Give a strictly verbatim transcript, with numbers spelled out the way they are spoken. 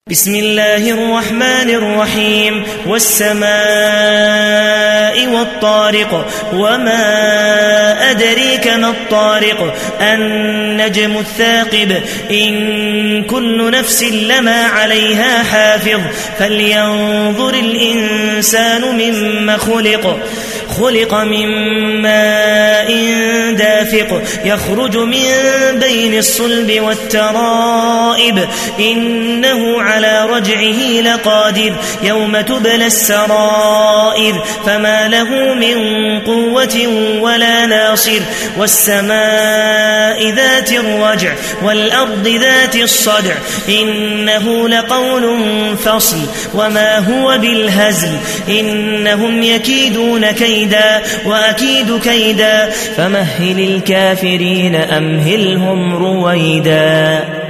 بسم الله الرحمن الرحيم والسماء والطارق وما أدريك ما الطارق النجم الثاقب إن كل نفس لما عليها حافظ فلينظر الإنسان مما خلق خلق من ماء دافق يخرج من بين الصلب والترائب إنه على رجعه لقادر يوم تبلى السرائر فما له من قوة ولا ناصر والسماء ذات الرجع والأرض ذات الصدع إنه لقول فصل وما هو بالهزل إنهم يكيدون كيدا وأكيد كيدا فمهل الكافرين أمهلهم رويدا.